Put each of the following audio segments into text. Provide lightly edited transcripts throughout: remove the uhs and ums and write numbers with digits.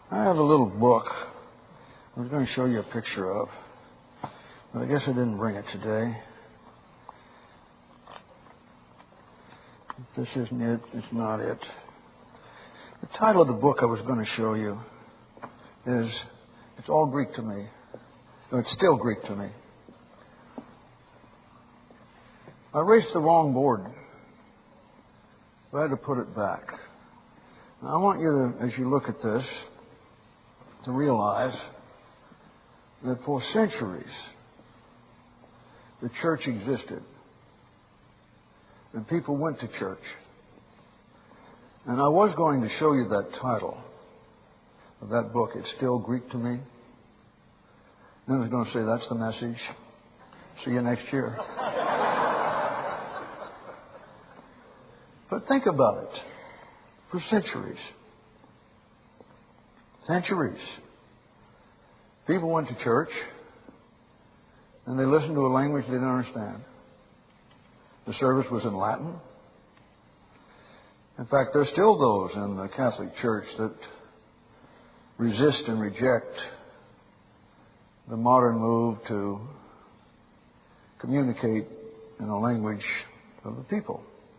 I have a little book I was going to show you a picture of, but I guess I didn't bring it today. If this isn't it, it's not it. The title of the book I was going to show you is, it's all Greek to me. No, it's still Greek to me. I erased the wrong board. I had to put it back. Now, I want you to, as you look at this, to realize that for centuries the church existed. And people went to church. And I was going to show you that title of that book, It's Still Greek to Me. Then I was going to say, that's the message. See you next year. But think about it. For centuries, people went to church and they listened to a language they didn't understand. The service was in Latin. In fact, there's still those in the Catholic Church that resist and reject the modern move to communicate in a language of the people.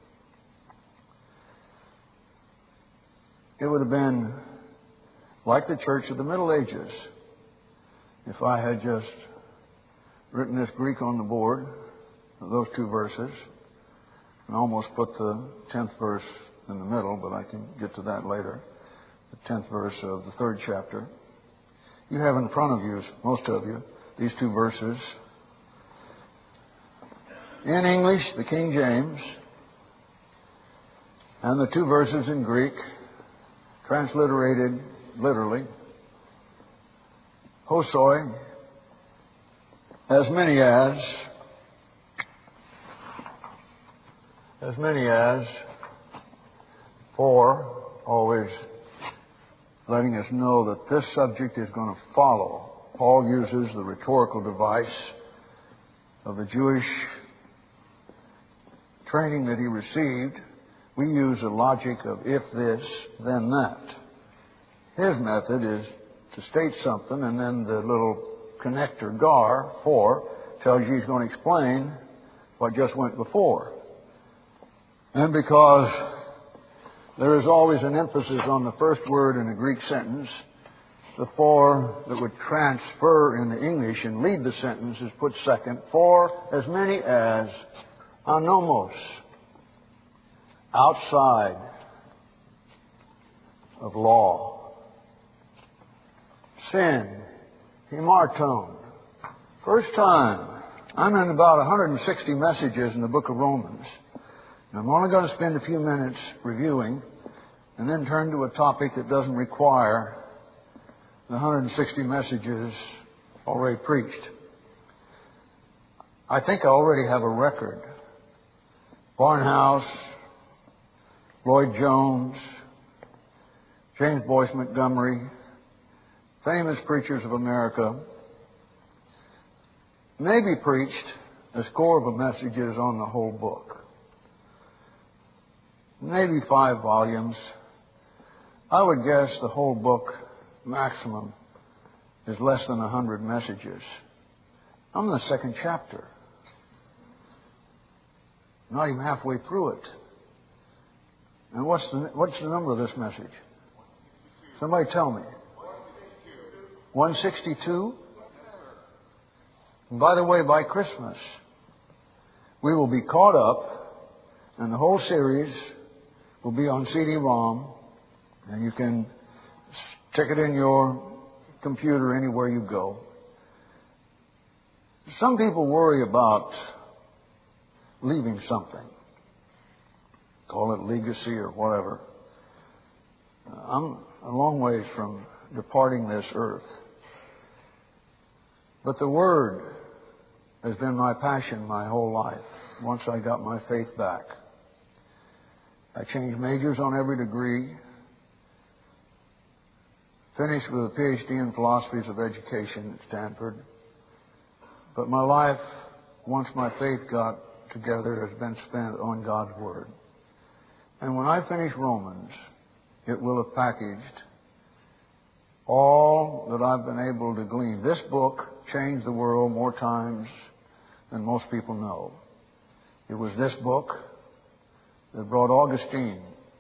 It would have been like the church of the Middle Ages if I had just written this Greek on the board, those two verses, and almost put the 10th verse in the middle, but I can get to that later. The 10th verse of the 3rd chapter. You have in front of you, most of you, these two verses. In English, the King James, and the two verses in Greek, transliterated literally. Hosoi, as many as, for, always letting us know that this subject is going to follow. Paul uses the rhetorical device of the Jewish training that he received. We use a logic of if this, then that. His method is to state something and then the little connector gar, for, tells you he's going to explain what just went before. And because there is always an emphasis on the first word in a Greek sentence, the for that would transfer into English and lead the sentence is put second. For as many as anomos, outside of law. Sin, himarton. First time. I'm in about 160 messages in the book of Romans. And I'm only going to spend a few minutes reviewing and then turn to a topic that doesn't require the 160 messages already preached. I think I already have a record. Barnhouse, Lloyd Jones, James Boyce Montgomery, famous preachers of America, maybe preached a score of messages on the whole book. Maybe 5 volumes. I would guess the whole book, maximum, is less than 100 messages. I'm in the 2nd chapter. Not even halfway through it. And what's the number of this message? Somebody tell me. 162? And by the way, by Christmas, we will be caught up, and the whole series will be on CD-ROM, and you can stick it in your computer anywhere you go. Some people worry about leaving something. Call it legacy or whatever. I'm a long ways from departing this earth. But the Word has been my passion my whole life, once I got my faith back. I changed majors on every degree, finished with a PhD in philosophies of education at Stanford. But my life, once my faith got together, has been spent on God's Word. And when I finish Romans, it will have packaged all that I've been able to glean. This book changed the world more times than most people know. It was this book that brought Augustine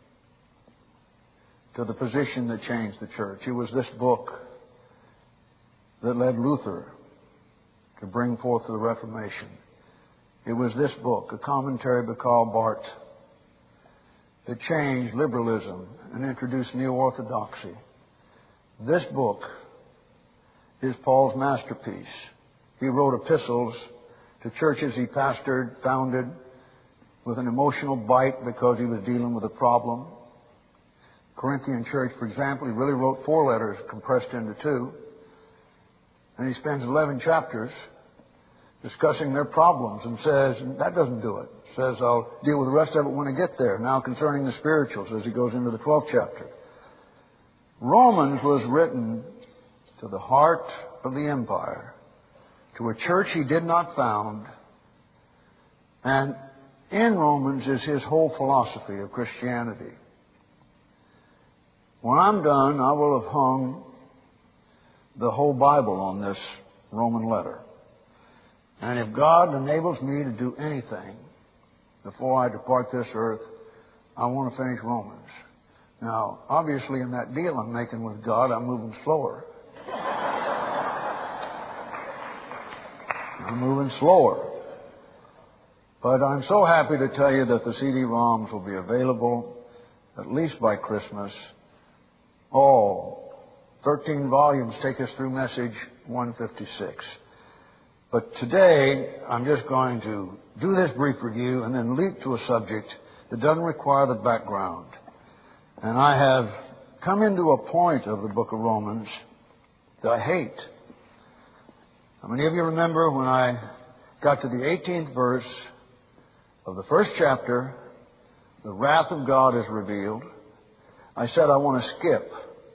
to the position that changed the church. It was this book that led Luther to bring forth the Reformation. It was this book, a commentary by Karl Barth, that changed liberalism and introduced neo-orthodoxy. This book is Paul's masterpiece. He wrote epistles to churches he pastored, founded, with an emotional bite because he was dealing with a problem. Corinthian church, for example, he really wrote 4 letters compressed into 2. And he spends 11 chapters discussing their problems and says, that doesn't do it. Says, I'll deal with the rest of it when I get there. Now concerning the spirituals, as he goes into the 12th chapter. Romans was written to the heart of the empire, to a church he did not found, and in Romans is his whole philosophy of Christianity. When I'm done, I will have hung the whole Bible on this Roman letter. And if God enables me to do anything before I depart this earth, I want to finish Romans. Now, obviously in that deal I'm making with God, I'm moving slower. I'm moving slower. But I'm so happy to tell you that the CD-ROMs will be available at least by Christmas. All 13 volumes take us through message 156. But today, I'm just going to do this brief review and then leap to a subject that doesn't require the background. And I have come into a point of the book of Romans that I hate. How many of you remember when I got to the 18th verse of the first chapter, the wrath of God is revealed? I said I want to skip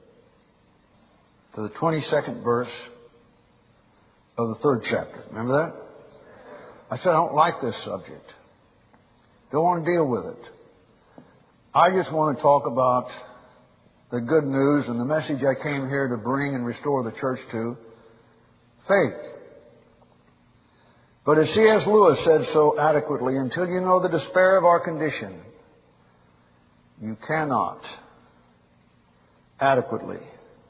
to the 22nd verse of the 3rd chapter. Remember that? I said I don't like this subject. Don't want to deal with it. I just want to talk about the good news and the message I came here to bring and restore the church to, faith. But as C.S. Lewis said so adequately, until you know the despair of our condition, you cannot adequately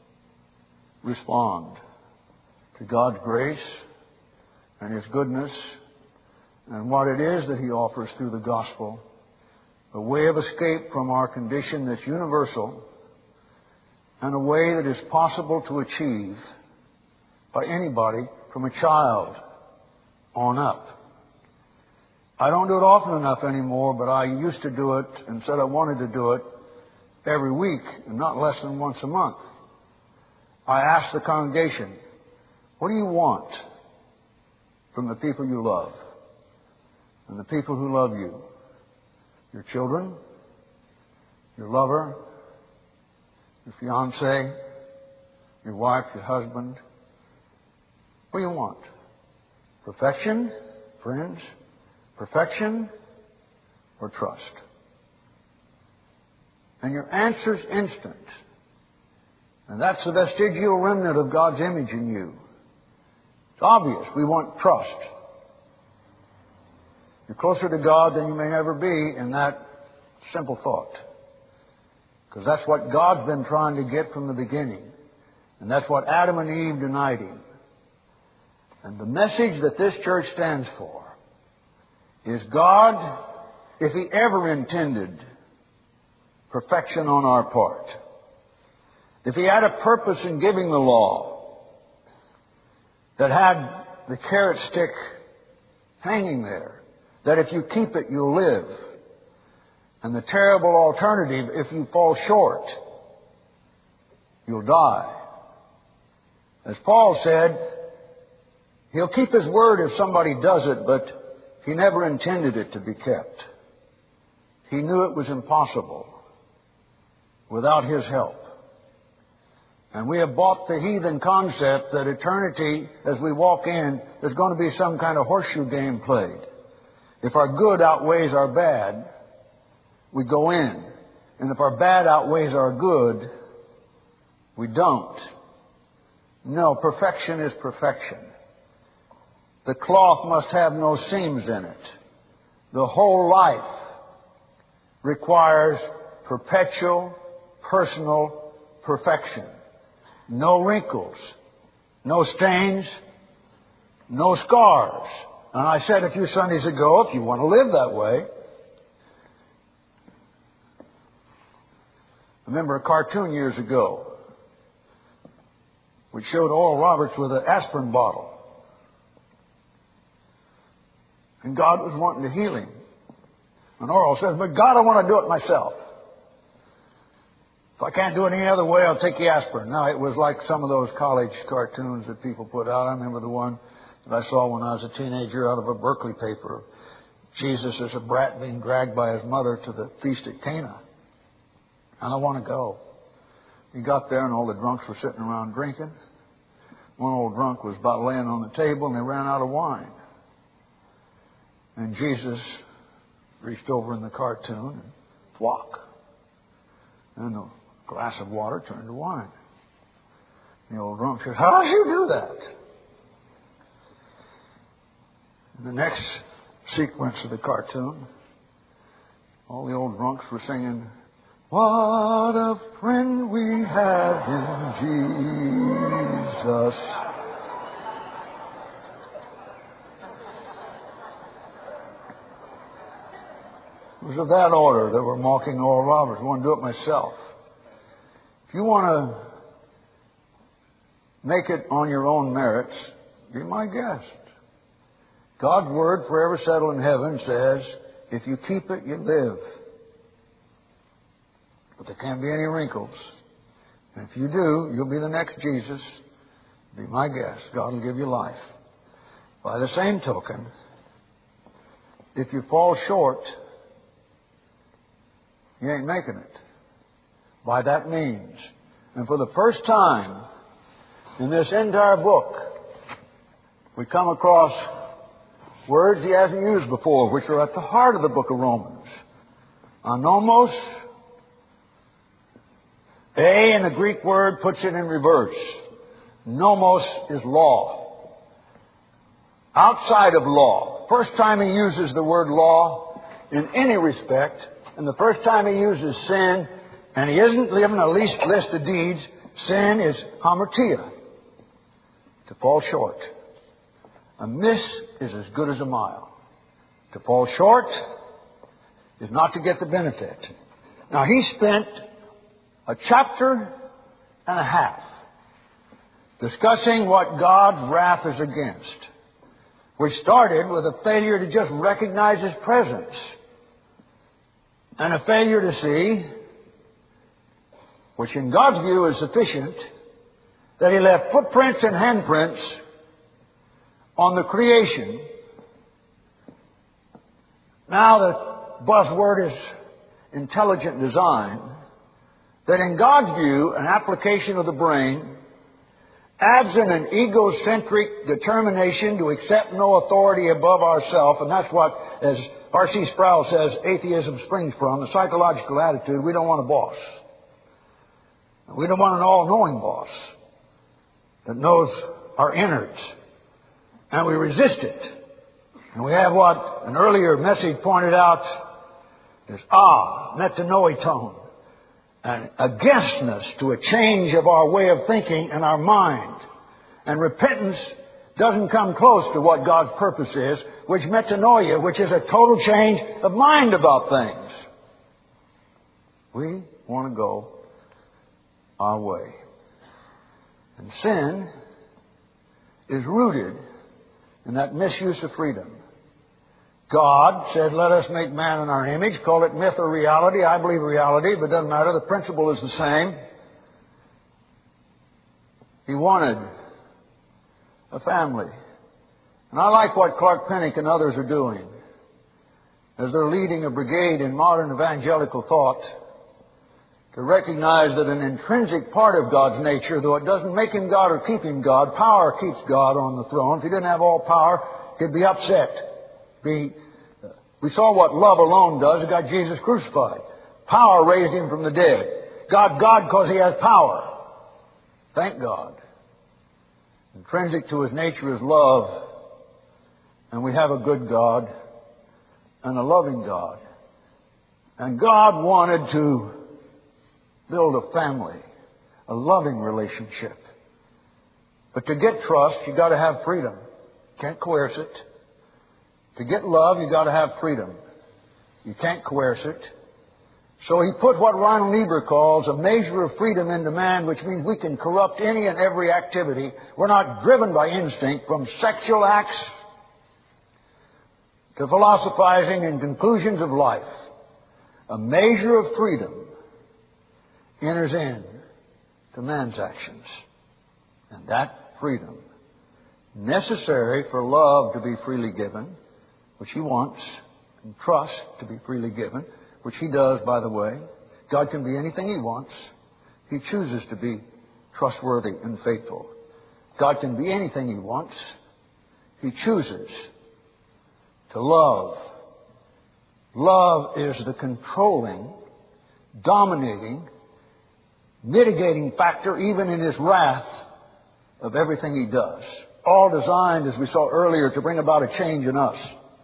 respond to God's grace and His goodness and what it is that He offers through the gospel, a way of escape from our condition that's universal and a way that is possible to achieve by anybody from a child on up. I don't do it often enough anymore, but I used to do it and said I wanted to do it every week and not less than once a month. I asked the congregation, what do you want from the people you love and the people who love you? Your children, your lover, your fiancé, your wife, your husband. What do you want? Perfection, friends? Perfection or trust? And your answer's instant. And that's the vestigial remnant of God's image in you. It's obvious. We want trust. You're closer to God than you may ever be in that simple thought. Because that's what God's been trying to get from the beginning. And that's what Adam and Eve denied Him. And the message that this church stands for is God, if He ever intended perfection on our part, if He had a purpose in giving the law that had the carrot stick hanging there, that if you keep it, you'll live, and the terrible alternative, if you fall short, you'll die. As Paul said, He'll keep His word if somebody does it, but He never intended it to be kept. He knew it was impossible without His help. And we have bought the heathen concept that eternity, as we walk in, there's going to be some kind of horseshoe game played. If our good outweighs our bad, we go in. And if our bad outweighs our good, we don't. No, perfection is perfection. The cloth must have no seams in it. The whole life requires perpetual, personal perfection. No wrinkles, no stains, no scars. And I said a few Sundays ago, if you want to live that way, I remember a cartoon years ago which showed Oral Roberts with an aspirin bottle. And God was wanting to heal him. And Oral says, but God, I want to do it myself. If I can't do it any other way, I'll take the aspirin. Now, it was like some of those college cartoons that people put out. I remember the one that I saw when I was a teenager out of a Berkeley paper. Jesus as a brat being dragged by his mother to the feast at Cana. And I want to go. He got there and all the drunks were sitting around drinking. One old drunk was about laying on the table and they ran out of wine. And Jesus reached over in the cartoon and flock. And the glass of water turned to wine. The old drunk said, how did you do that? In the next sequence of the cartoon, all the old drunks were singing, what a friend we have in Jesus. It was of that order that we're mocking Oral Roberts. I want to do it myself. If you want to make it on your own merits, be my guest. God's Word, forever settled in heaven, says, if you keep it, you live. But there can't be any wrinkles. And if you do, you'll be the next Jesus. Be my guest. God will give you life. By the same token, if you fall short, you ain't making it. By that means. And for the first time in this entire book, we come across words he hasn't used before, which are at the heart of the book of Romans. Anomos. A in the Greek word puts it in reverse. Nomos is law. Outside of law. First time he uses the word law in any respect, and the first time he uses sin, and he isn't given a list of deeds, sin is hamartia, to fall short. A miss is as good as a mile. To fall short is not to get the benefit. Now, he spent a chapter and a half discussing what God's wrath is against, which started with a failure to just recognize His presence and a failure to see, which in God's view is sufficient, that He left footprints and handprints on the creation. Now the buzzword is intelligent design. That in God's view, an application of the brain adds in an egocentric determination to accept no authority above ourselves, and that's what, as R.C. Sproul says, atheism springs from, the psychological attitude. We don't want a boss. We don't want an all-knowing boss that knows our innards. And we resist it. And we have what an earlier message pointed out is metanoiton. An againstness to a change of our way of thinking and our mind. And repentance doesn't come close to what God's purpose is, which metanoia, which is a total change of mind about things. We want to go our way. And sin is rooted in that misuse of freedom. God said, let us make man in our image. Call it myth or reality. I believe reality, but it doesn't matter. The principle is the same. He wanted a family. And I like what Clark Pennick and others are doing as they're leading a brigade in modern evangelical thought to recognize that an intrinsic part of God's nature, though it doesn't make Him God or keep Him God, power keeps God on the throne. If He didn't have all power, He'd be upset. We saw what love alone does. It got Jesus crucified. Power raised Him from the dead. God because He has power. Thank God. Intrinsic to His nature is love. And we have a good God and a loving God. And God wanted to build a family, a loving relationship. But to get trust, you got to have freedom. Can't coerce it. To get love, you got to have freedom. You can't coerce it. So He put what Ronald Niebuhr calls a measure of freedom into man, which means we can corrupt any and every activity. We're not driven by instinct, from sexual acts to philosophizing and conclusions of life. A measure of freedom enters in to man's actions. And that freedom, necessary for love to be freely given, which He wants, and trust to be freely given, which He does, by the way. God can be anything He wants. He chooses to be trustworthy and faithful. God can be anything He wants. He chooses to love. Love is the controlling, dominating, mitigating factor, even in His wrath, of everything He does. All designed, as we saw earlier, to bring about a change in us.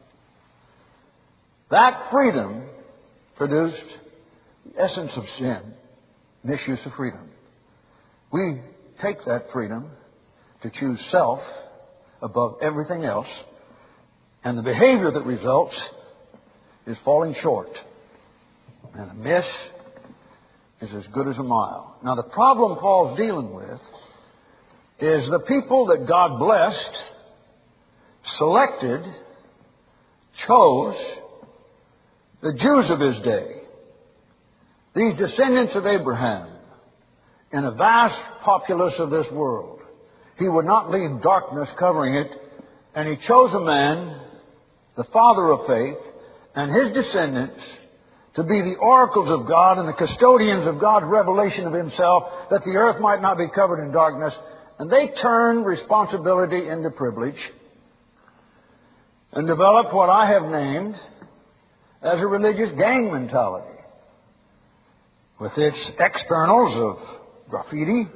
That freedom produced the essence of sin, misuse of freedom. We take that freedom to choose self above everything else, and the behavior that results is falling short. And a miss is as good as a mile. Now, the problem Paul's dealing with is the people that God blessed, selected, chose, the Jews of His day. These descendants of Abraham, in a vast populace of this world. He would not leave darkness covering it, and He chose a man, the father of faith, and his descendants to be the oracles of God and the custodians of God's revelation of Himself, that the earth might not be covered in darkness. And they turned responsibility into privilege and developed what I have named as a religious gang mentality, with its externals of graffiti,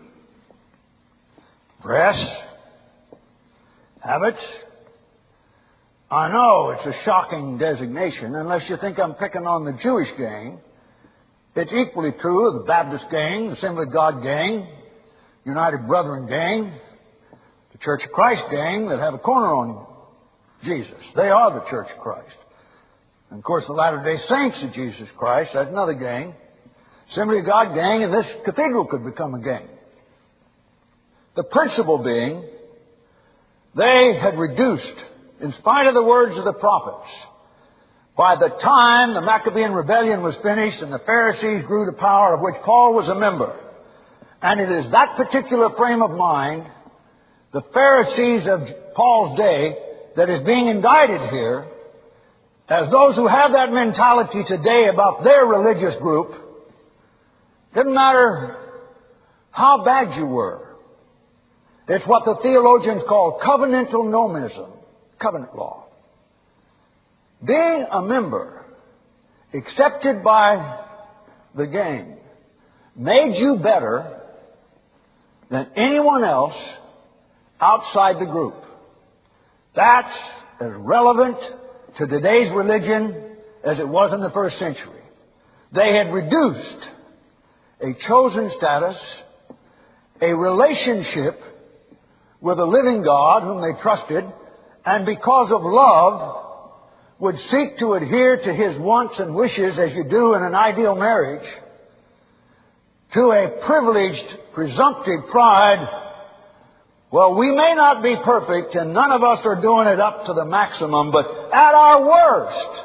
dress, habits. I know it's a shocking designation, unless you think I'm picking on the Jewish gang. It's equally true of the Baptist gang, the Assembly of God gang, United Brethren gang, the Church of Christ gang that have a corner on Jesus. They are the Church of Christ. And of course, the Latter-day Saints of Jesus Christ, that's another gang. Assembly of God gang, and this cathedral could become a gang. The principle being, they had reduced, in spite of the words of the prophets, by the time the Maccabean rebellion was finished and the Pharisees grew to power, of which Paul was a member. And it is that particular frame of mind, the Pharisees of Paul's day, that is being indicted here as those who have that mentality today about their religious group. Didn't matter how bad you were. It's what the theologians call covenantal nomism, covenant law. Being a member, accepted by the gang, made you better than anyone else outside the group. That's as relevant to today's religion as it was in the first century. They had reduced a chosen status, a relationship with a living God whom they trusted, and because of love would seek to adhere to His wants and wishes, as you do in an ideal marriage, to a privileged, presumptive pride. Well, we may not be perfect, and none of us are doing it up to the maximum, but at our worst,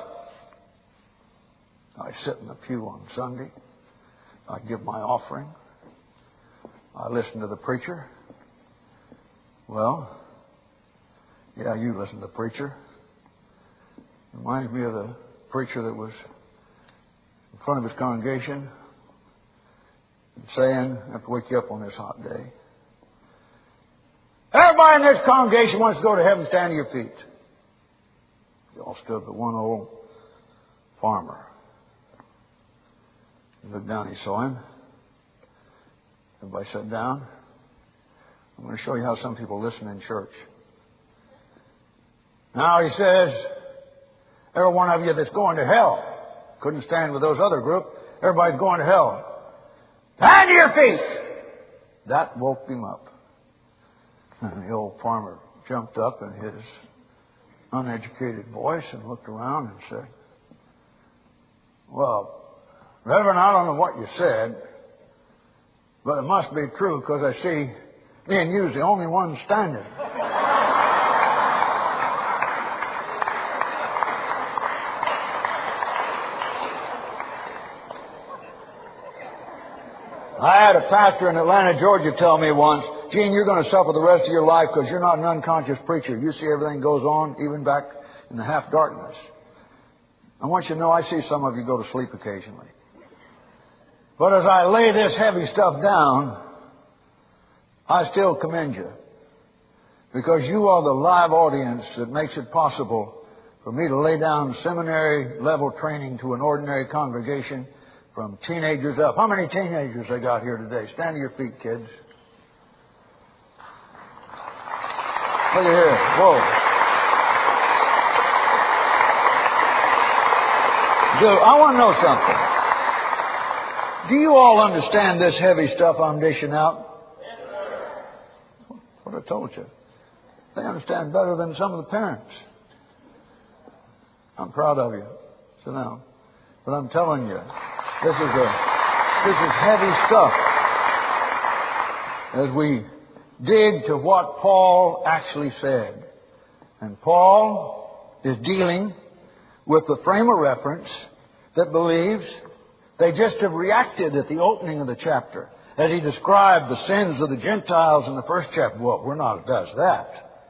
I sit in the pew on Sunday. I give my offering. I listen to the preacher. Well, yeah, you listen to the preacher. Reminds me of the preacher that was in front of his congregation and saying, I have to wake you up on this hot day. Everybody in this congregation wants to go to heaven, stand to your feet. They all stood but one old farmer. He looked down, he saw him. Everybody sat down. I'm going to show you how some people listen in church. Now he says, every one of you that's going to hell, couldn't stand with those other group, everybody's going to hell. Stand to your feet! That woke him up. And the old farmer jumped up in his uneducated voice and looked around and said, well, Reverend, I don't know what you said, but it must be true because I see me and you's the only ones standing. I had a pastor in Atlanta, Georgia, tell me once, Gene, you're going to suffer the rest of your life because you're not an unconscious preacher. You see everything goes on, even back in the half darkness. I want you to know I see some of you go to sleep occasionally. But as I lay this heavy stuff down, I still commend you. Because you are the live audience that makes it possible for me to lay down seminary level training to an ordinary congregation from teenagers up. How many teenagers I got here today? Stand to your feet, kids. Look at here. Whoa. Dude, I want to know something. Do you all understand this heavy stuff I'm dishing out? Yes, sir. What I told you. They understand better than some of the parents. I'm proud of you. Sit down. But I'm telling you, this is heavy stuff. As we dig to what Paul actually said. And Paul is dealing with the frame of reference that believes they just have reacted at the opening of the chapter. As he described the sins of the Gentiles in the first chapter. Well, we're not as bad as that.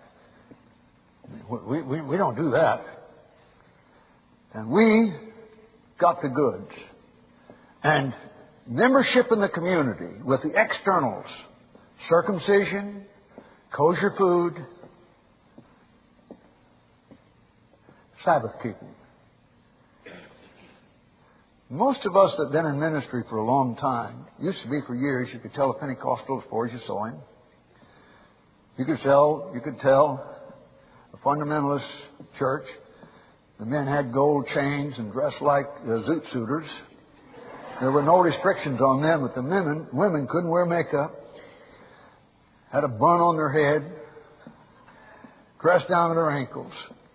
We don't do that. And we got the goods. And membership in the community with the externals, circumcision, kosher food, Sabbath keeping. Most of us that have been in ministry for a long time, used to be for years, you could tell a Pentecostal as far as you saw him. You could tell a fundamentalist church. The men had gold chains and dressed like zoot suiters. There were no restrictions on them, but the women couldn't wear makeup, had a bun on their head, dressed down to their ankles.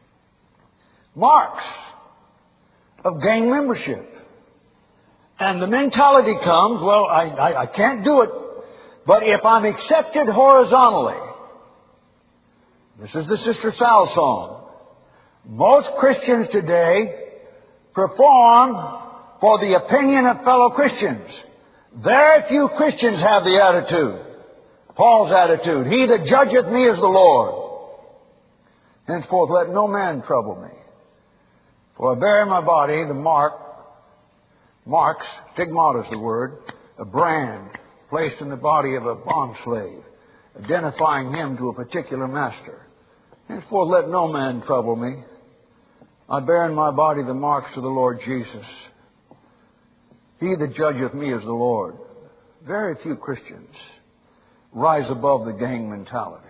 Marks of gang membership. And the mentality comes, well, I can't do it, but if I'm accepted horizontally, this is the Sister Sal song. Most Christians today perform for the opinion of fellow Christians. Very few Christians have the attitude, Paul's attitude. He that judgeth me is the Lord. Henceforth let no man trouble me. For I bear in my body the marks, stigmata is the word, a brand placed in the body of a bondslave, identifying him to a particular master. Henceforth let no man trouble me. I bear in my body the marks of the Lord Jesus. He that judgeth me is the Lord. Very few Christians rise above the gang mentality.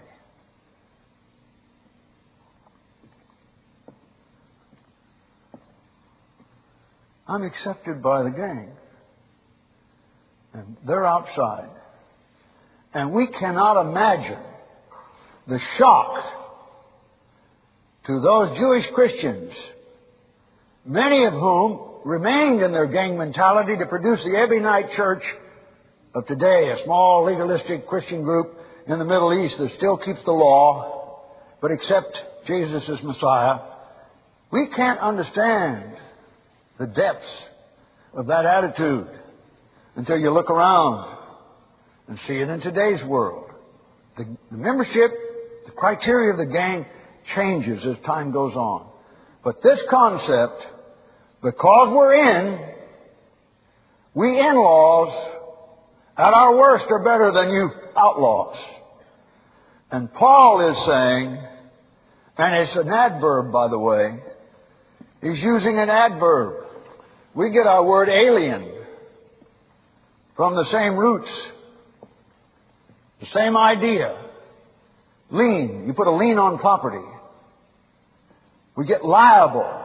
I'm accepted by the gang. And they're outside. And we cannot imagine the shock to those Jewish Christians, many of whom remained in their gang mentality to produce the Ebionite church of today, a small legalistic Christian group in the Middle East that still keeps the law, but accept Jesus as Messiah. We can't understand the depths of that attitude until you look around and see it in today's world. The membership, the criteria of the gang changes as time goes on. But this concept, because we in-laws at our worst are better than you outlaws. And Paul is saying, and it's an adverb, by the way, he's using an adverb. We get our word alien from the same roots, the same idea. Lien. You put a lien on property. We get liable.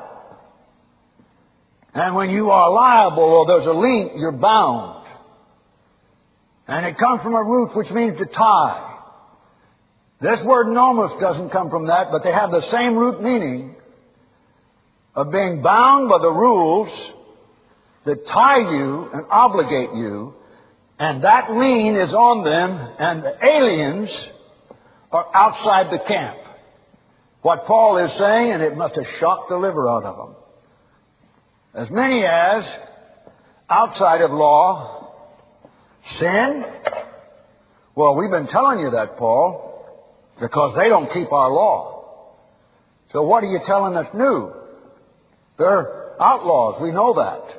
And when you are liable or there's a lien, you're bound. And it comes from a root which means to tie. This word nomos doesn't come from that, but they have the same root meaning of being bound by the rules that tie you and obligate you. And that lien is on them, and the aliens are outside the camp. What Paul is saying, and it must have shocked the liver out of them. As many as, outside of law, sin. Well, we've been telling you that, Paul, because they don't keep our law. So what are you telling us new? They're outlaws. We know that.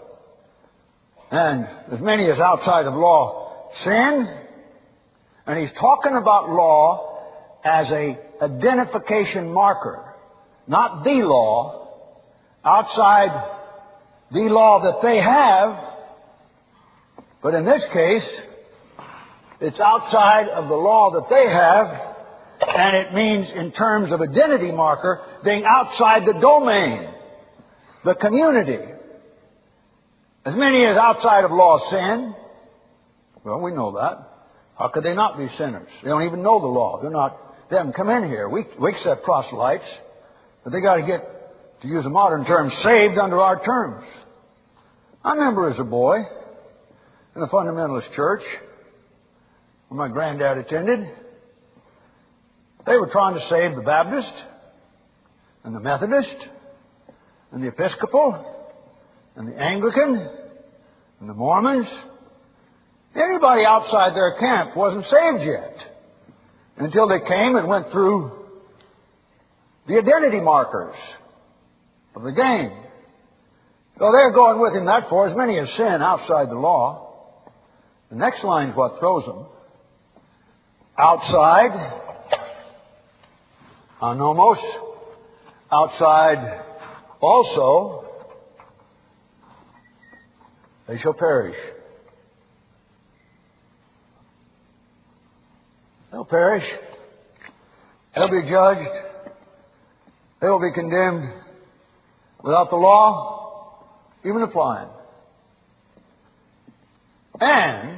And as many as outside of law sin. And he's talking about law as a identification marker. Not the law. Outside the law that they have. But in this case, it's outside of the law that they have. And it means in terms of identity marker, being outside the domain. The community. As many as outside of law sin. Well, we know that. How could they not be sinners? They don't even know the law. They haven't come in here. We accept proselytes. But they got to get, to use a modern term, saved under our terms. I remember as a boy in a fundamentalist church where my granddad attended, they were trying to save the Baptist and the Methodist and the Episcopal and the Anglican and the Mormons. Anybody outside their camp wasn't saved yet until they came and went through the identity markers of the game. So they're going with him that for as many as sin outside the law. The next line is what throws them. Outside, anomos, outside also, they shall perish. They'll perish. They'll be judged. They will be condemned without the law even applying. And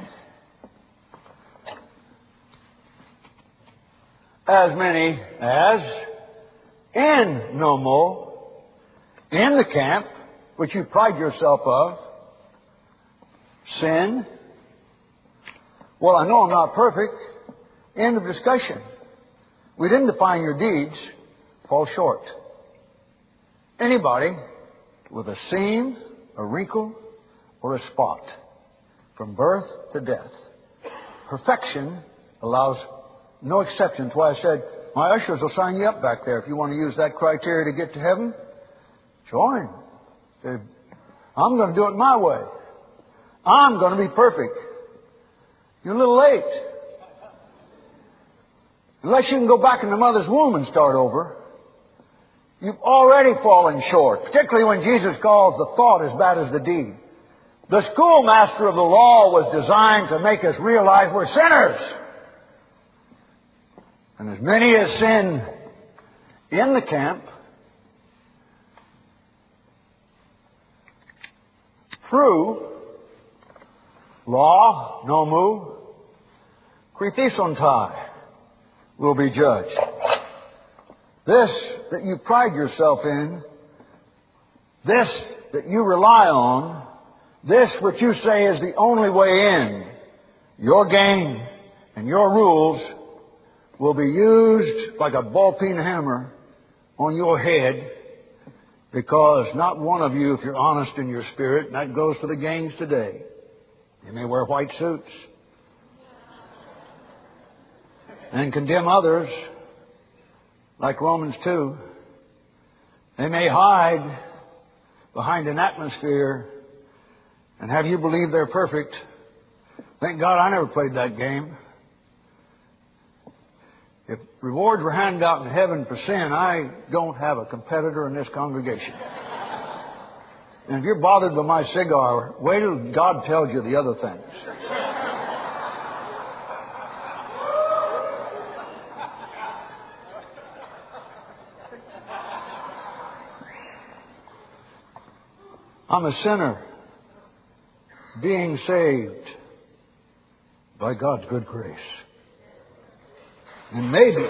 as many as in nomo, in the camp, which you pride yourself of, sin. Well, I know I'm not perfect. End of discussion. We didn't define your deeds. Fall short. Anybody with a seam, a wrinkle, or a spot, from birth to death. Perfection allows no exceptions. Why I said, my ushers will sign you up back there if you want to use that criteria to get to heaven. Join. I'm going to do it my way. I'm going to be perfect. You're a little late. Unless you can go back in the mother's womb and start over, you've already fallen short, particularly when Jesus calls the thought as bad as the deed. The schoolmaster of the law was designed to make us realize we're sinners. And as many as sin in the camp, through law, nomu, krithisontai, will be judged. This that you pride yourself in, this that you rely on, this which you say is the only way in, your game and your rules will be used like a ball-peen hammer on your head, because not one of you, if you're honest in your spirit, and that goes for the gangs today, you may wear white suits and condemn others like Romans 2. They may hide behind an atmosphere and have you believe they're perfect. Thank God I never played that game. If rewards were handed out in heaven for sin, I don't have a competitor in this congregation. And if you're bothered by my cigar, wait till God tells you the other things. I'm a sinner being saved by God's good grace. And maybe,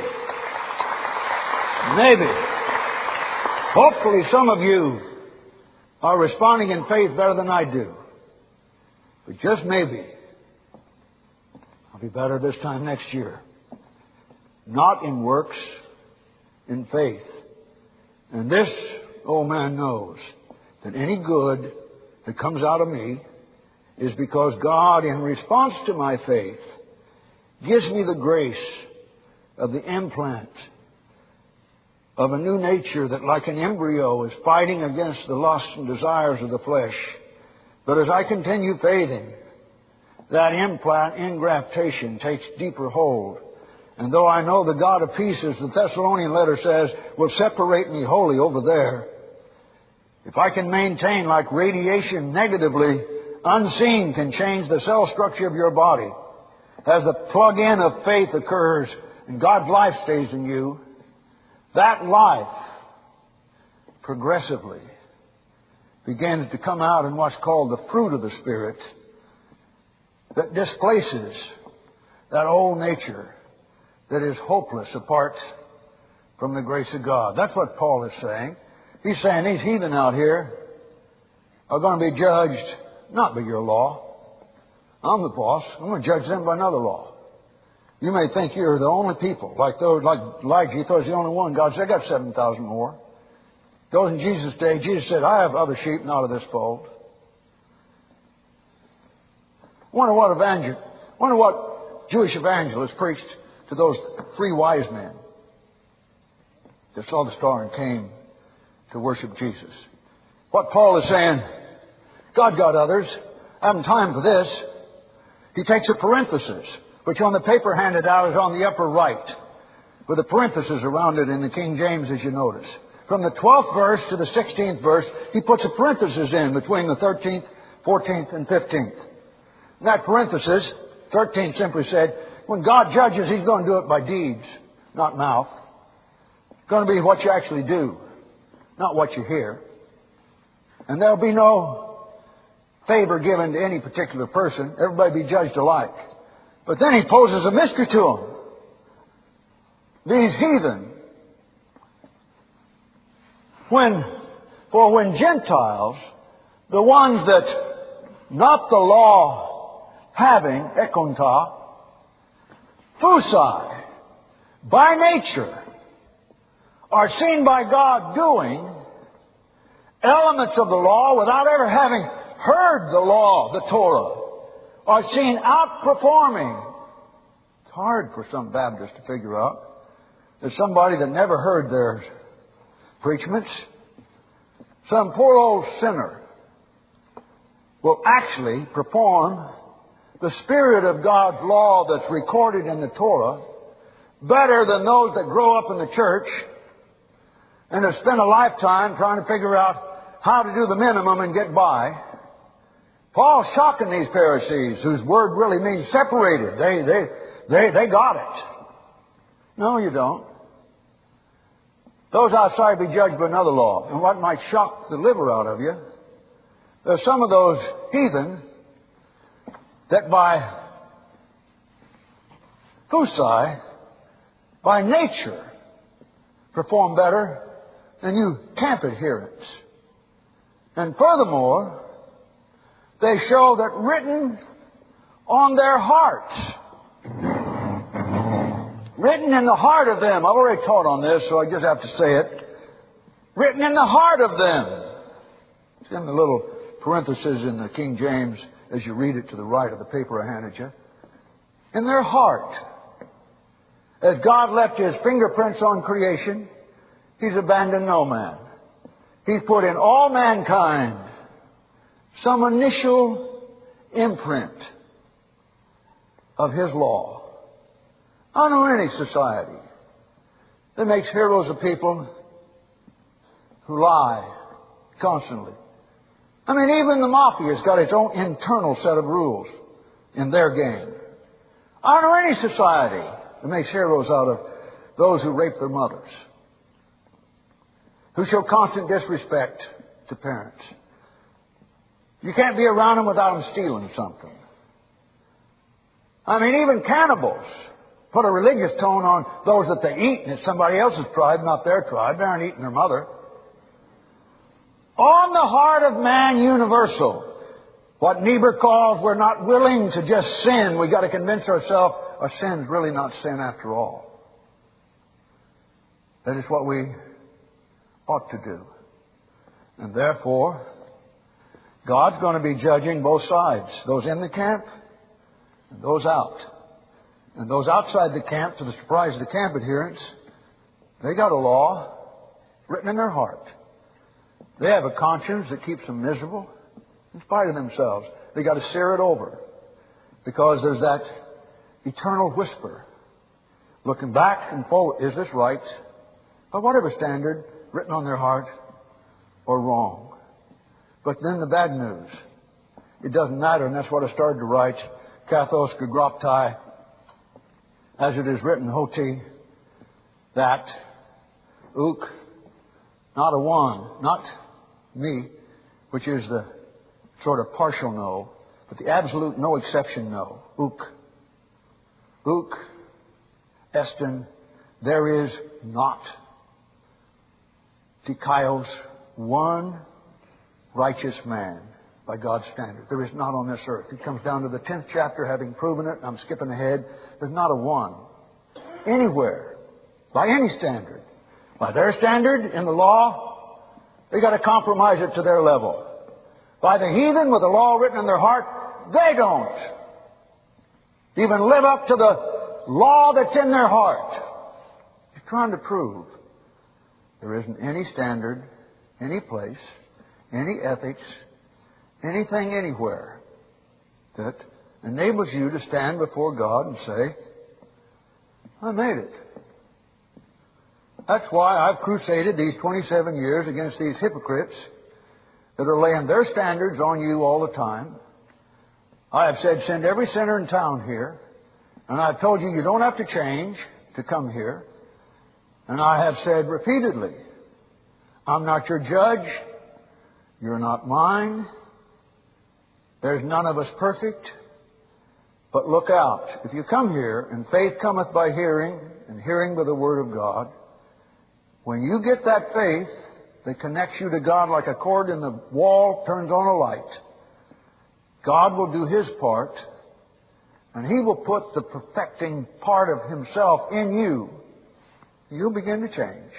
hopefully some of you are responding in faith better than I do. But just maybe, I'll be better this time next year. Not in works, in faith. And this old man knows that any good that comes out of me is because God, in response to my faith, gives me the grace of the implant of a new nature that, like an embryo, is fighting against the lusts and desires of the flesh. But as I continue faithing, that implant, engraftation, takes deeper hold. And though I know the God of peace, as the Thessalonian letter says, will separate me wholly over there, if I can maintain, like radiation negatively, unseen can change the cell structure of your body, as the plug-in of faith occurs and God's life stays in you, that life progressively begins to come out in what's called the fruit of the Spirit that displaces that old nature that is hopeless apart from the grace of God. That's what Paul is saying. He's saying these heathen out here are going to be judged not by your law. I'm the boss. I'm going to judge them by another law. You may think you're the only people, like Elijah. He thought he's the only one. God said, I got 7,000 more. Those in Jesus' day, Jesus said, I have other sheep not of this fold. Wonder what Jewish evangelist preached to those 3 wise men that saw the star and came to worship Jesus. What Paul is saying, God got others. I haven't time for this. He takes a parenthesis, which on the paper handed out is on the upper right, with a parenthesis around it in the King James, as you notice. From the 12th verse to the 16th verse, he puts a parenthesis in between the 13th, 14th, and 15th. And that parenthesis, 13th, simply said, when God judges, He's going to do it by deeds, not mouth. It's going to be what you actually do, not what you hear. And there'll be no favor given to any particular person. Everybody be judged alike. But then he poses a mystery to them. These heathen. When Gentiles, the ones that not the law having, ekonta, phusai, by nature, are seen by God doing elements of the law without ever having heard the law, the Torah, are seen outperforming. It's hard for some Baptists to figure out. There's somebody that never heard their preachments. Some poor old sinner will actually perform the Spirit of God's law that's recorded in the Torah better than those that grow up in the church and have spent a lifetime trying to figure out how to do the minimum and get by. Paul's shocking these Pharisees, whose word really means separated. They got it. No, you don't. Those outside be judged by another law. And what might shock the liver out of you, there's some of those heathen that by phusai, by nature, perform better than you camp adherents. And furthermore, they show that written on their hearts, written in the heart of them, I've already taught on this, so I just have to say it, written in the heart of them. It's in the little parenthesis in the King James as you read it to the right of the paper I handed you. In their heart. As God left His fingerprints on creation, He's abandoned no man. He's put in all mankind some initial imprint of His law. I don't know any society that makes heroes of people who lie constantly. I mean, even the mafia's got its own internal set of rules in their game. I don't know any society that makes heroes out of those who rape their mothers, who show constant disrespect to parents, You can't be around them without them stealing something. I mean, even cannibals put a religious tone on those that they eat, and it's somebody else's tribe, not their tribe. They aren't eating their mother. On the heart of man universal. What Niebuhr calls, we're not willing to just sin. We've got to convince ourselves our sin's really not sin after all. That is what we ought to do. And therefore, God's going to be judging both sides. Those in the camp and those out. And those outside the camp, to the surprise of the camp adherents, they got a law written in their heart. They have a conscience that keeps them miserable in spite of themselves. They got to sear it over because there's that eternal whisper looking back and forward. Is this right? By whatever standard written on their heart or wrong. But then the bad news. It doesn't matter, and that's what I started to write. Kathos Gagroptai, as it is written, hoti, that, uk, not a one, not me, which is the sort of partial no, but the absolute no exception no. Uk, estin, there is not. Dikaios, one righteous man by God's standard. There is not on this earth. He comes down to the 10th chapter, having proven it. I'm skipping ahead. There's not a one. Anywhere. By any standard. By their standard in the law, they got to compromise it to their level. By the heathen with the law written in their heart, they don't even live up to the law that's in their heart. He's trying to prove there isn't any standard, any place, any ethics, anything anywhere that enables you to stand before God and say, I made it. That's why I've crusaded these 27 years against these hypocrites that are laying their standards on you all the time. I have said, send every sinner in town here. And I've told you, you don't have to change to come here. And I have said repeatedly, I'm not your judge. You're not mine. There's none of us perfect. But look out. If you come here, and faith cometh by hearing, and hearing by the Word of God, when you get that faith that connects you to God like a cord in the wall turns on a light, God will do His part, and He will put the perfecting part of Himself in you. You'll begin to change.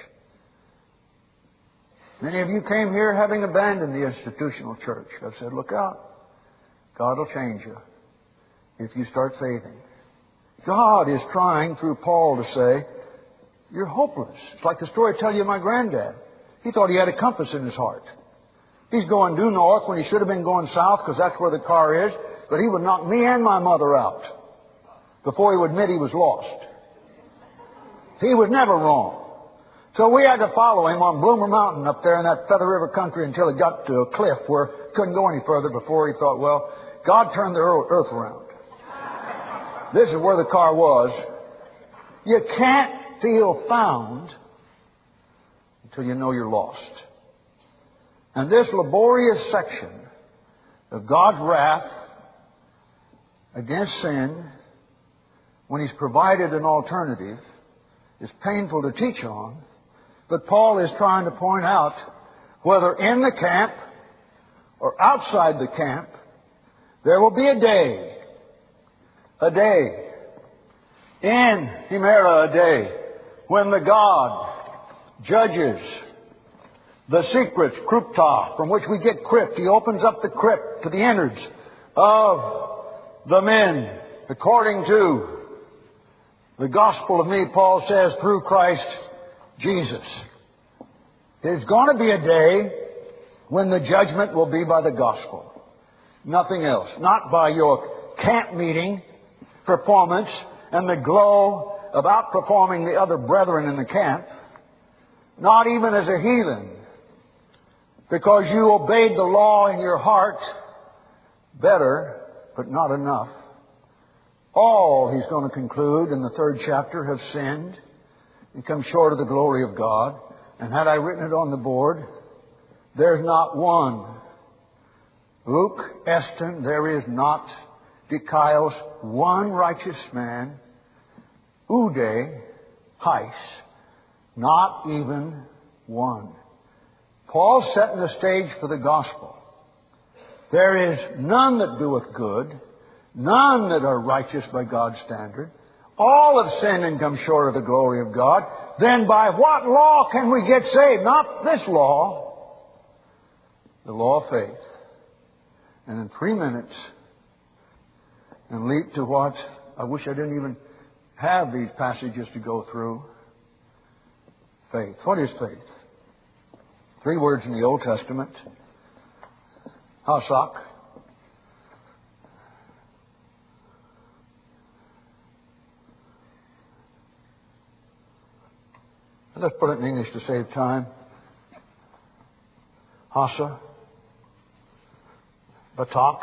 Many of you came here having abandoned the institutional church. I've said, look out. God will change you if you start faithing. God is trying through Paul to say, you're hopeless. It's like the story I tell you of my granddad. He thought he had a compass in his heart. He's going due north when he should have been going south because that's where the car is. But he would knock me and my mother out before he would admit he was lost. He was never wrong. So we had to follow him on Bloomer Mountain up there in that Feather River country until he got to a cliff where he couldn't go any further before he thought, well, God turned the earth around. This is where the car was. You can't feel found until you know you're lost. And this laborious section of God's wrath against sin, when He's provided an alternative, is painful to teach on. But Paul is trying to point out, whether in the camp or outside the camp, there will be a day, in Himera, a day, when the God judges the secrets, krypta, from which we get crypt. He opens up the crypt to the innards of the men, according to the gospel of me, Paul says, through Christ Jesus. There's going to be a day when the judgment will be by the gospel. Nothing else. Not by your camp meeting performance and the glow of outperforming the other brethren in the camp. Not even as a heathen. Because you obeyed the law in your heart better, but not enough. All, he's going to conclude in the 3rd chapter, have sinned and come short of the glory of God. And had I written it on the board, there's not one Luke Eston, there is not Dikaios one righteous man, Ude Heis, not even one. Paul's setting the stage for the gospel. There is none that doeth good, none that are righteous by God's standard. All have sinned and come short of the glory of God. Then by what law can we get saved? Not this law, the law of faith. And in 3 minutes, and leap to what, I wish I didn't even have these passages to go through. Faith. What is faith? 3 words in the Old Testament. Hasak. Let's put it in English to save time. Hasa. Batak.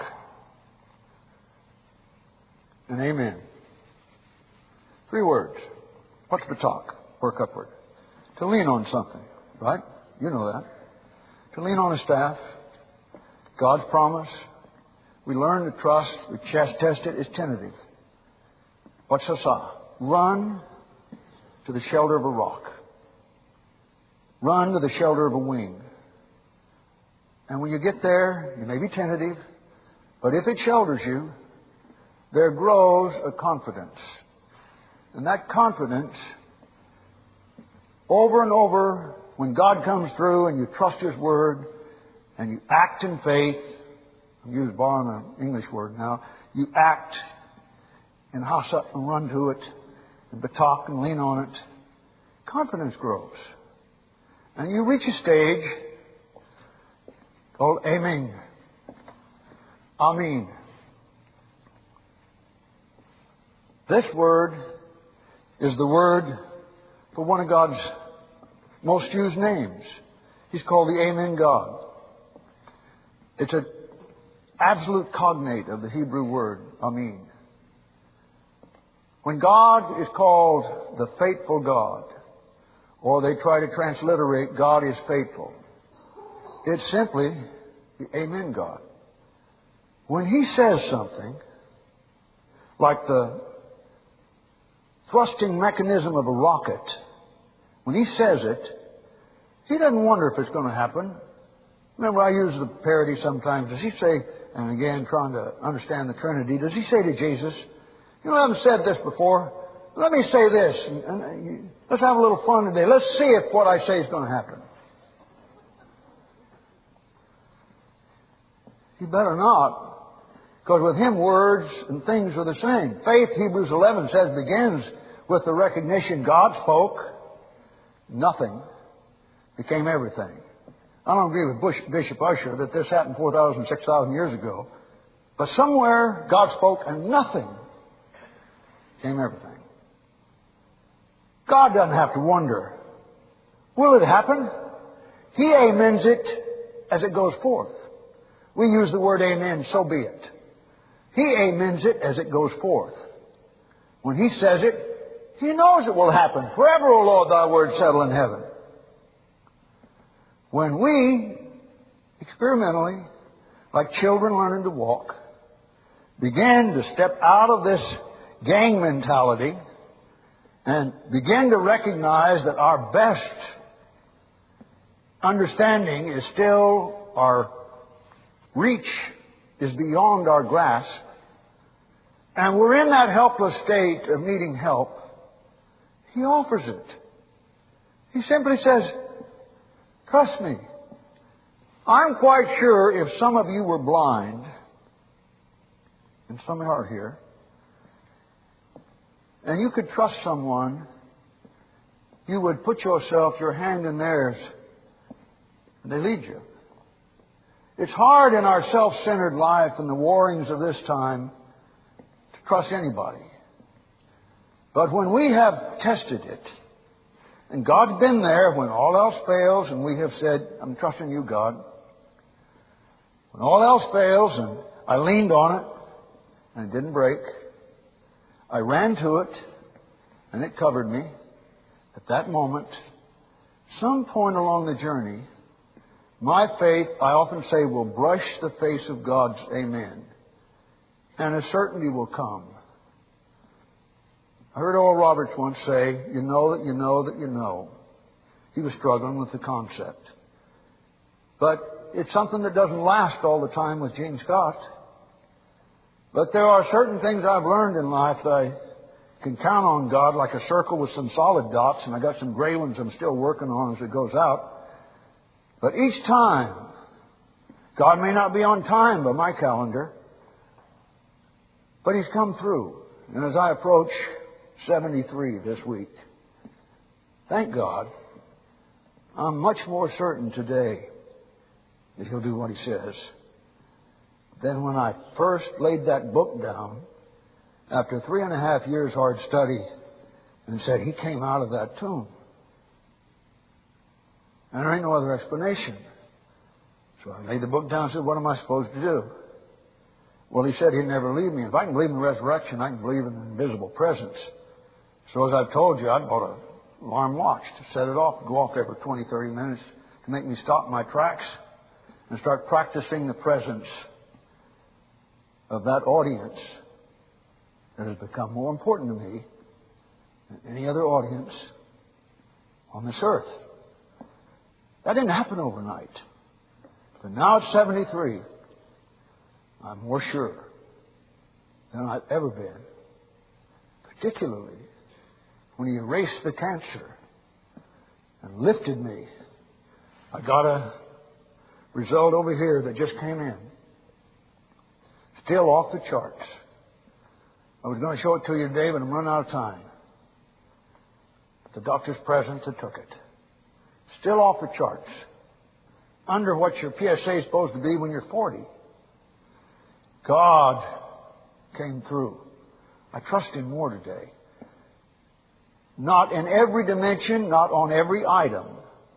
And amen. 3 words. What's batak? Work upward. To lean on something, right? You know that. To lean on a staff. God's promise. We learn to trust. We test it. It's tentative. What's hasa? Run to the shelter of a rock. Run to the shelter of a wing. And when you get there, you may be tentative, but if it shelters you, there grows a confidence. And that confidence, over and over, when God comes through and you trust His Word and you act in faith, I'm borrowing an English word now, you act and hasa and run to it and batak and lean on it, confidence grows. And you reach a stage called Amen. Amen. This word is the word for one of God's most used names. He's called the Amen God. It's an absolute cognate of the Hebrew word, Amen. When God is called the faithful God, or they try to transliterate God is faithful, it's simply the Amen God. When He says something, like the thrusting mechanism of a rocket, when He says it, He doesn't wonder if it's going to happen. Remember, I use the parody sometimes. Does He say, and again, trying to understand the Trinity, does He say to Jesus, you know, I haven't said this before. Let me say this. And let's have a little fun today. Let's see if what I say is going to happen. He better not. Because with Him, words and things are the same. Faith, Hebrews 11 says, begins with the recognition God spoke. Nothing became everything. I don't agree with Bishop Ussher that this happened 4,000, 6,000 years ago. But somewhere God spoke and nothing became everything. God doesn't have to wonder, will it happen? He amens it as it goes forth. We use the word amen, so be it. He amens it as it goes forth. When He says it, He knows it will happen. Forever, O Lord, Thy word settle in heaven. When we, experimentally, like children learning to walk, begin to step out of this gang mentality and begin to recognize that our best understanding is still, our reach is beyond our grasp, and we're in that helpless state of needing help, He offers it. He simply says, trust me. I'm quite sure if some of you were blind, and some are here, and you could trust someone, you would put your hand in theirs, and they lead you. It's hard in our self-centered life and the warrings of this time to trust anybody. But when we have tested it, and God's been there when all else fails, and we have said, I'm trusting You, God. When all else fails, and I leaned on it, and it didn't break, I ran to it, and it covered me. At that moment, some point along the journey, My faith, I often say, will brush the face of God's amen. And a certainty will come. I heard Oral Roberts once say, you know that you know that you know. He was struggling with the concept. But it's something that doesn't last all the time with Gene Scott. But there are certain things I've learned in life that I can count on God like a circle with some solid dots, and I got some gray ones I'm still working on as it goes out. But each time, God may not be on time by my calendar, but He's come through. And as I approach 73 this week, thank God, I'm much more certain today that He'll do what He says than when I first laid that book down after 3.5 years hard study and said, He came out of that tomb. And there ain't no other explanation. So I laid the book down and said, what am I supposed to do? Well, He said He'd never leave me. If I can believe in the resurrection, I can believe in an invisible presence. So as I've told you, I bought an alarm watch to set it off, go off every 20, 30 minutes to make me stop my tracks and start practicing the presence of that audience that has become more important to me than any other audience on this earth. That didn't happen overnight. But now at 73, I'm more sure than I've ever been. Particularly when He erased the cancer and lifted me. I got a result over here that just came in. Still off the charts. I was going to show it to you today, but I'm running out of time. The doctor's present that took it. Still off the charts. Under what your PSA is supposed to be when you're 40. God came through. I trust Him more today. Not in every dimension, not on every item.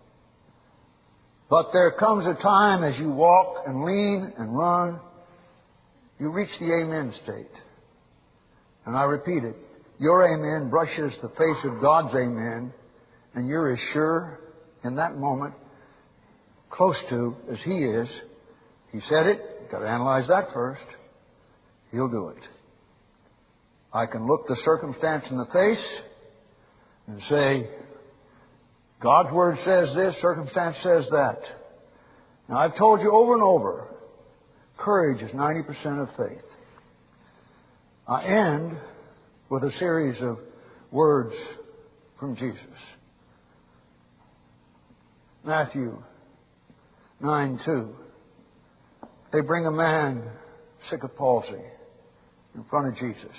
But there comes a time as you walk and lean and run, you reach the amen state. And I repeat it. Your amen brushes the face of God's amen, and you're as sure in that moment, close to as He is. He said it. You've got to analyze that first. He'll do it. I can look the circumstance in the face and say, God's Word says this, circumstance says that. Now, I've told you over and over, courage is 90% of faith. I end with a series of words from Jesus. Matthew 9:2. They bring a man sick of palsy in front of Jesus.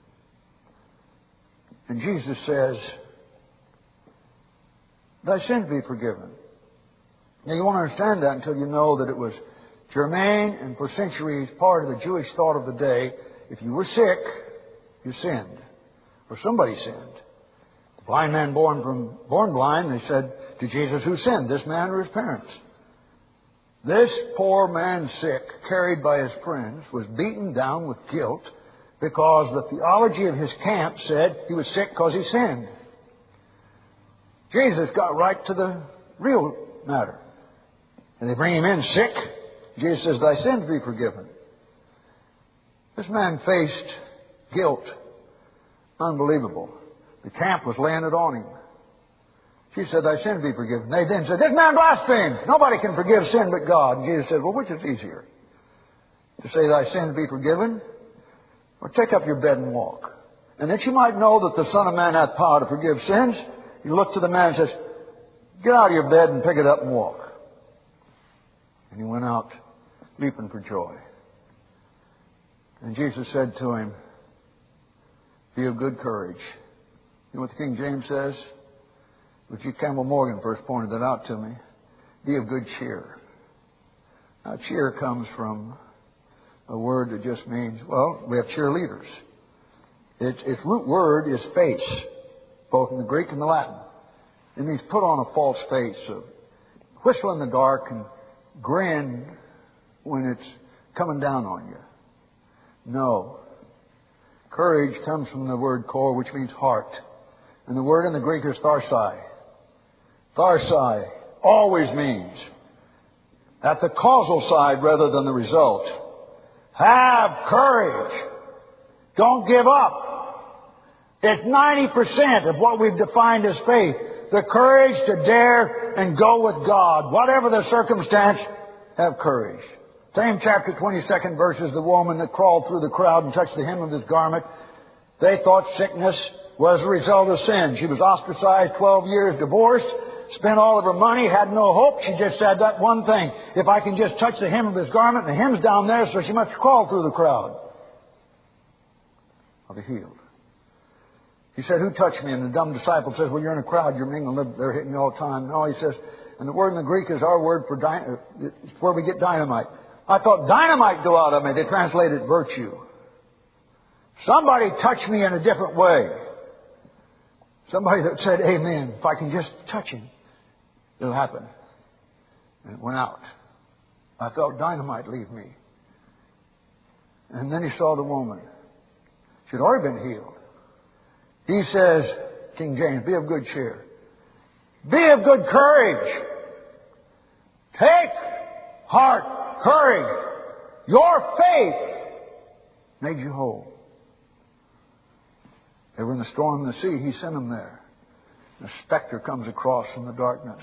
And Jesus says, thy sins be forgiven. Now you won't understand that until you know that it was germane and for centuries part of the Jewish thought of the day. If you were sick, you sinned. Or somebody sinned. The blind man born blind, they said to Jesus, who sinned, this man or his parents? This poor man sick, carried by his friends, was beaten down with guilt because the theology of his camp said he was sick because he sinned. Jesus got right to the real matter. And they bring him in sick. Jesus says, thy sins be forgiven. This man faced guilt. Unbelievable. The camp was laying it on him. She said, thy sins be forgiven. They then said, this man blasphemes. Nobody can forgive sin but God. And Jesus said, well, which is easier? To say thy sins be forgiven, or take up your bed and walk? And that you might know that the Son of Man hath power to forgive sins, he looked to the man and says, get out of your bed and pick it up and walk. And he went out leaping for joy. And Jesus said to him, be of good courage. You know what the King James says? Which Campbell Morgan first pointed that out to me. Be of good cheer. Now, cheer comes from a word that just means, well, we have cheerleaders. Its root word is face, both in the Greek and the Latin. It means put on a false face, of whistle in the dark and grin when it's coming down on you. No. Courage comes from the word kor, which means heart. And the word in the Greek is tharsai. Tharsai always means at the causal side rather than the result. Have courage. Don't give up. It's 90% of what we've defined as faith. The courage to dare and go with God. Whatever the circumstance, have courage. Same chapter 22nd verse is the woman that crawled through the crowd and touched the hem of his garment. They thought sickness was a result of sin. She was ostracized, 12 years, divorced, spent all of her money, had no hope. She just said that one thing: if I can just touch the hem of his garment, and the hem's down there, so she must crawl through the crowd. I'll be healed. He said, who touched me? And the dumb disciple says, well, you're in a crowd, you're mingling, they're hitting you all the time. No, he says, and the word in the Greek is our word for it's where we get dynamite. I thought dynamite go out of me. They translated virtue. Somebody touched me in a different way. Somebody that said, amen. If I can just touch him, it'll happen. And it went out. I felt dynamite leave me. And then he saw the woman. She'd already been healed. He says, King James, be of good cheer. Be of good courage. Take heart, courage. Your faith made you whole. They were in the storm in the sea. He sent them there. A specter comes across from the darkness.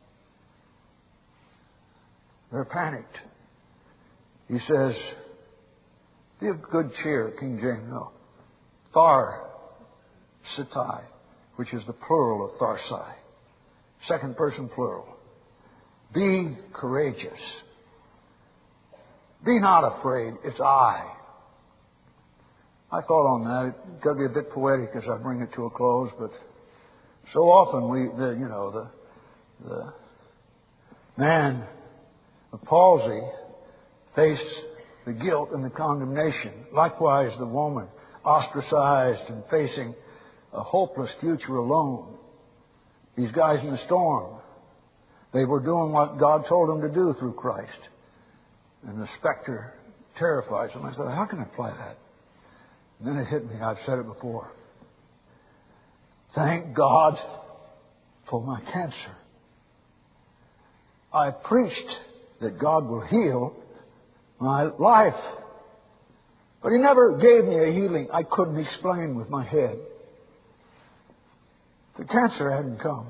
They're panicked. He says, be of good cheer, King James. No. Tharsitai, which is the plural of Tharsai. Second person plural. Be courageous. Be not afraid. It's I. I thought on that. It's got to be a bit poetic as I bring it to a close, but so often the man of palsy faced the guilt and the condemnation. Likewise, the woman ostracized and facing a hopeless future alone. These guys in the storm, they were doing what God told them to do through Christ. And the specter terrifies them. I thought, how can I apply that? And then it hit me. I've said it before. Thank God for my cancer. I preached that God will heal my life. But He never gave me a healing I couldn't explain with my head. The cancer hadn't come.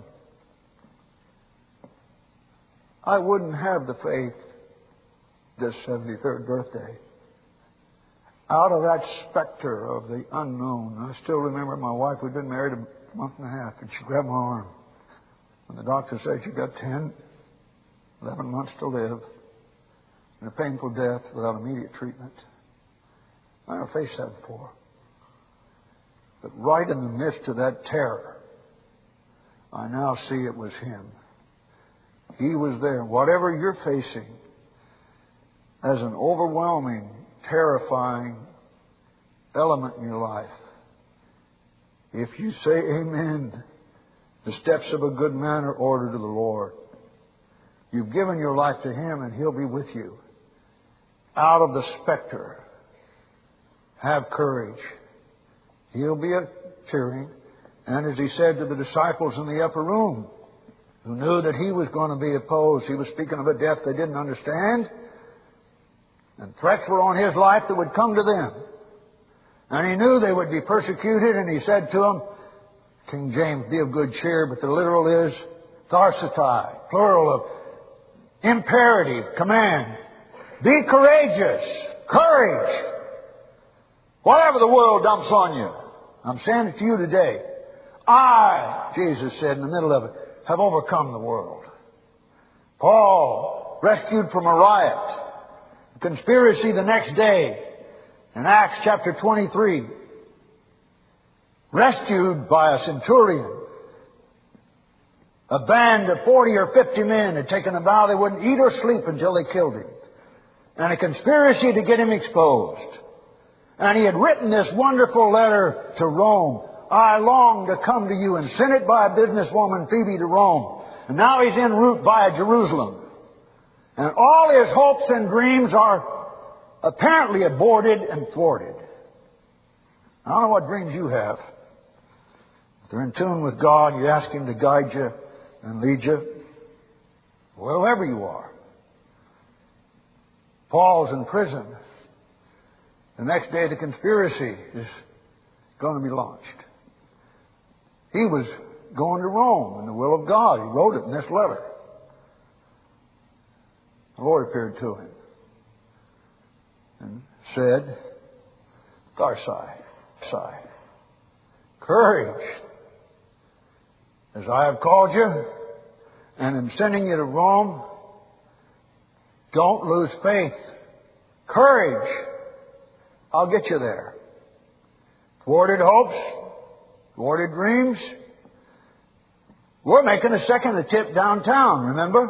I wouldn't have the faith this 73rd birthday. Out of that specter of the unknown. I still remember my wife, we'd been married a month and a half, and she grabbed my arm. And the doctor said she got 11 months to live, and a painful death without immediate treatment. I never faced that before. But right in the midst of that terror, I now see it was Him. He was there. Whatever you're facing as an overwhelming, terrifying element in your life, if you say amen, the steps of a good man are ordered to the Lord. You've given your life to Him and He'll be with you. Out of the specter, have courage. He'll be cheering. And as He said to the disciples in the upper room, who knew that He was going to be opposed, He was speaking of a death they didn't understand. And threats were on His life that would come to them. And He knew they would be persecuted, and He said to them, King James, be of good cheer, but the literal is tharsitai, plural of imperative, command. Be courageous, courage. Whatever the world dumps on you, I'm saying it to you today. I, Jesus said in the middle of it, have overcome the world. Paul, rescued from a riot, a conspiracy the next day, in Acts chapter 23, rescued by a centurion. A band of 40 or 50 men had taken a vow they wouldn't eat or sleep until they killed him. And a conspiracy to get him exposed. And he had written this wonderful letter to Rome. I long to come to you, and sent it by a businesswoman, Phoebe, to Rome. And now he's en route via Jerusalem. And all his hopes and dreams are apparently aborted and thwarted. I don't know what dreams you have. If they're in tune with God, you ask Him to guide you and lead you, wherever you are. Paul's in prison. The next day the conspiracy is going to be launched. He was going to Rome in the will of God. He wrote it in this letter. The Lord appeared to him and said, Tarsai, courage, as I have called you and am sending you to Rome. Don't lose faith. Courage. I'll get you there. Thwarted hopes, thwarted dreams. We're making a second attempt downtown, remember?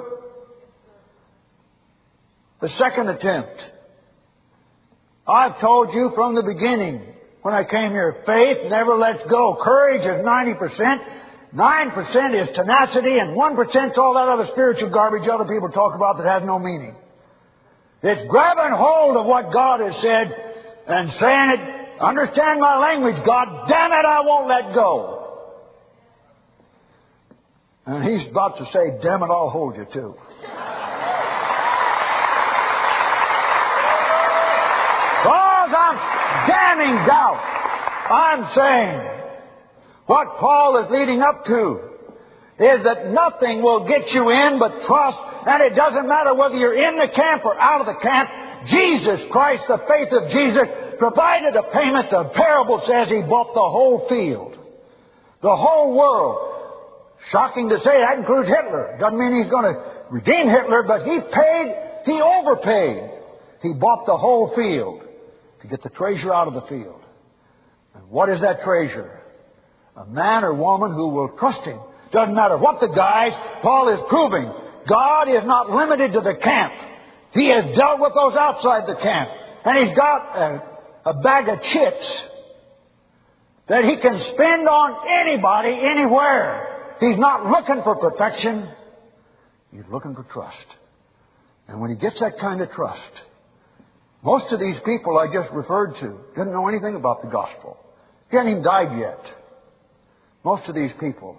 The second attempt. I've told you from the beginning, when I came here, faith never lets go. Courage is 90%. 9% is tenacity, and 1% is all that other spiritual garbage other people talk about that has no meaning. It's grabbing hold of what God has said and saying it, understand my language, God damn it, I won't let go. And He's about to say, damn it, I'll hold you too. Because I'm damning doubt. I'm saying what Paul is leading up to is that nothing will get you in but trust, and it doesn't matter whether you're in the camp or out of the camp. Jesus Christ, the faith of Jesus, provided a payment. The parable says He bought the whole field, the whole world. Shocking to say, that includes Hitler. Doesn't mean He's going to redeem Hitler, but He overpaid. He bought the whole field to get the treasure out of the field. And what is that treasure? A man or woman who will trust Him. Doesn't matter what the guise. Paul is proving God is not limited to the camp. He has dealt with those outside the camp. And He's got a bag of chips that He can spend on anybody, anywhere. He's not looking for perfection. He's looking for trust. And when He gets that kind of trust, most of these people I just referred to didn't know anything about the gospel. He hadn't even died yet. Most of these people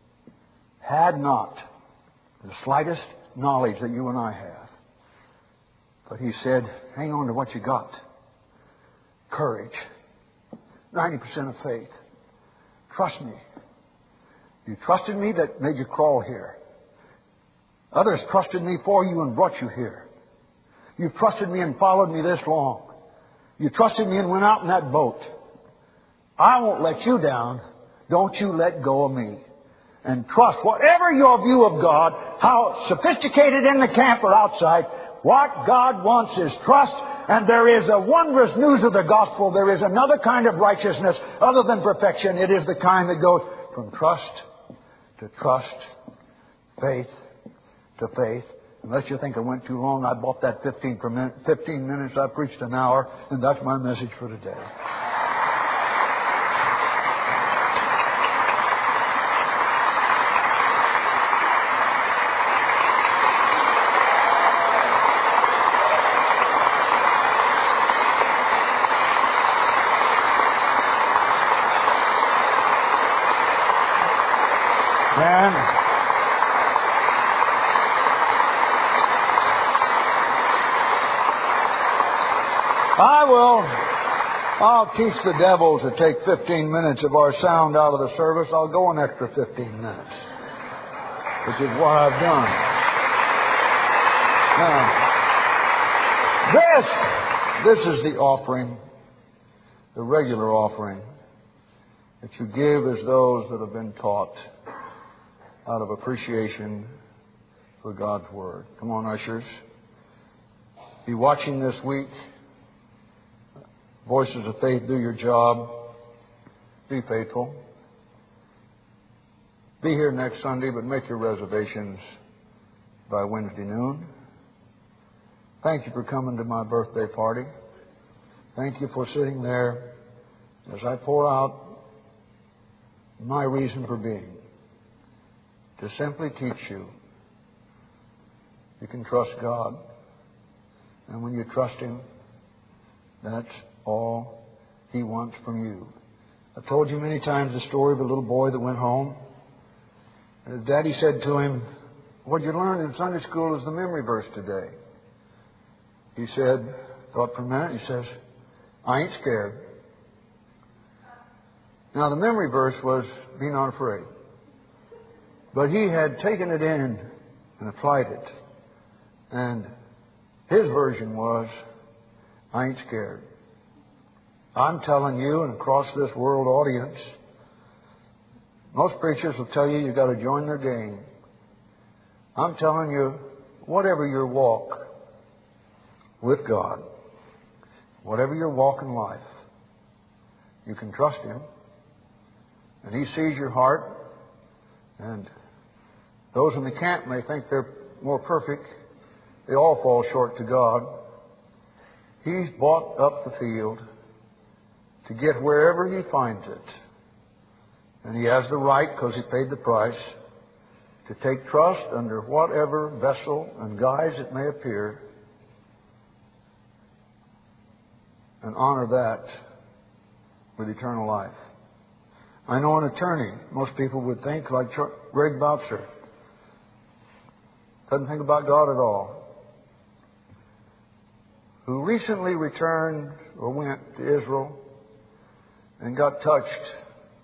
had not the slightest knowledge that you and I have. But He said, hang on to what you got. Courage. 90% of faith. Trust me. You trusted me, that made you crawl here. Others trusted me for you and brought you here. You trusted me and followed me this long. You trusted me and went out in that boat. I won't let you down. Don't you let go of me. And trust, whatever your view of God, how sophisticated in the camp or outside, what God wants is trust. And there is a wondrous news of the gospel. There is another kind of righteousness other than perfection. It is the kind that goes from trust to trust, faith to faith. Unless you think I went too long, I bought that 15 minutes. I preached an hour, and that's my message for today. I'll teach the devil to take 15 minutes of our sound out of the service. I'll go an extra 15 minutes, which is what I've done. Now, this is the offering, the regular offering that you give as those that have been taught out of appreciation for God's Word. Come on, ushers. Be watching this week. Voices of Faith, do your job. Be faithful. Be here next Sunday, but make your reservations by Wednesday noon. Thank you for coming to my birthday party. Thank you for sitting there as I pour out my reason for being. To simply teach you. You can trust God. And when you trust Him, that's all He wants from you. I've told you many times the story of a little boy that went home. And his daddy said to him, what you learned in Sunday school is the memory verse today. he said, thought for a minute, he says, I ain't scared. Now the memory verse was, be not afraid. But he had taken it in and applied it. And his version was, I ain't scared. I'm telling you, and across this world audience, most preachers will tell you you've got to join their game. I'm telling you, whatever your walk with God, whatever your walk in life, you can trust Him. And He sees your heart. And those in the camp may think they're more perfect. They all fall short to God. He's bought up the field to get wherever He finds it. And He has the right, because He paid the price, to take trust under whatever vessel and guise it may appear, and honor that with eternal life. I know an attorney, most people would think, like Greg Boutzer, doesn't think about God at all, who recently returned or went to Israel and got touched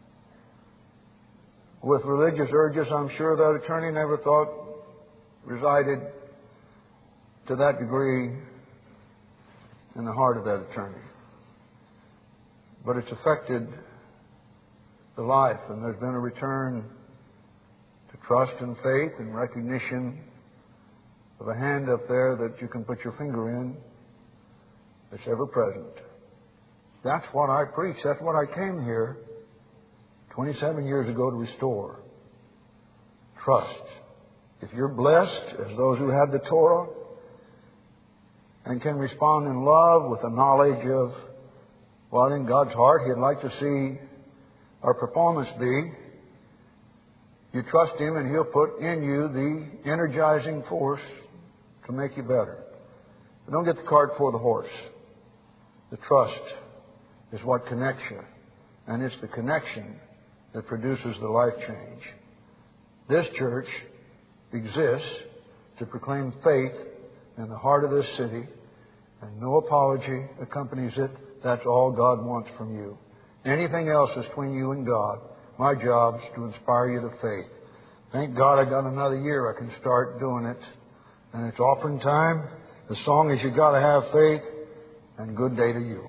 with religious urges. I'm sure that attorney never thought resided to that degree in the heart of that attorney. But it's affected the life, and there's been a return to trust and faith and recognition of a hand up there that you can put your finger in that's ever present. That's what I preach. That's what I came here 27 years ago to restore. Trust. If you're blessed, as those who have the Torah, and can respond in love with the knowledge of what in God's heart He'd like to see our performance be, you trust Him and He'll put in you the energizing force to make you better. But don't get the cart before the horse. The trust is what connects you. And it's the connection that produces the life change. This church exists to proclaim faith in the heart of this city, and no apology accompanies it. That's all God wants from you. Anything else is between you and God. My job is to inspire you to faith. Thank God I got another year I can start doing it. And it's offering time. The song is, you got to have faith, and good day to you.